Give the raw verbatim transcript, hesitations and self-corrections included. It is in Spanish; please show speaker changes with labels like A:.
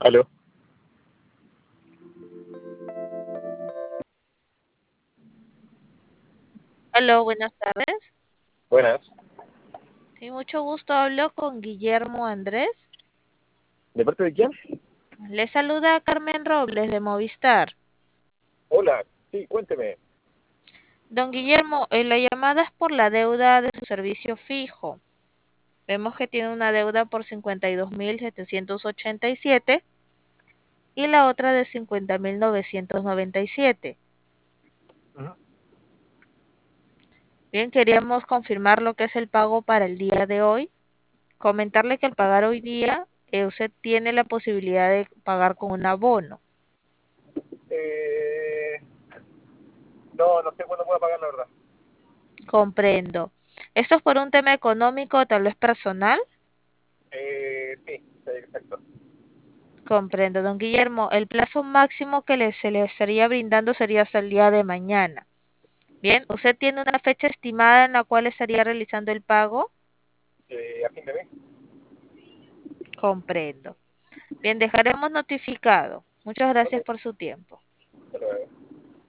A: Aló,
B: Hola, buenas tardes.
A: buenas.
B: Sí, mucho gusto. Hablo con Guillermo Andrés.
A: ¿De parte de quién?
B: Le saluda Carmen Robles de Movistar.
A: Hola, sí, cuénteme.
B: Don Guillermo, eh, la llamada es por la deuda de su servicio fijo. Vemos que tiene una deuda por cincuenta y dos mil setecientos ochenta y siete y la otra de cincuenta mil novecientos noventa y siete.
A: Ujú.
B: Bien, queríamos confirmar lo que es el pago para el día de hoy. Comentarle que al pagar hoy día, eh, usted tiene la posibilidad de pagar con un abono.
A: Eh, no, no sé cuándo voy a pagar, la verdad.
B: Comprendo. ¿Esto es por un tema económico, tal vez personal?
A: Eh, sí, sí, exacto.
B: Comprendo, don Guillermo. El plazo máximo que le, se le estaría brindando sería hasta el día de mañana. Bien, ¿usted tiene una fecha estimada en la cual estaría realizando el pago?
A: Eh, a fin de mes.
B: Comprendo. Bien, dejaremos notificado. Muchas
A: Ok,
B: gracias por su tiempo.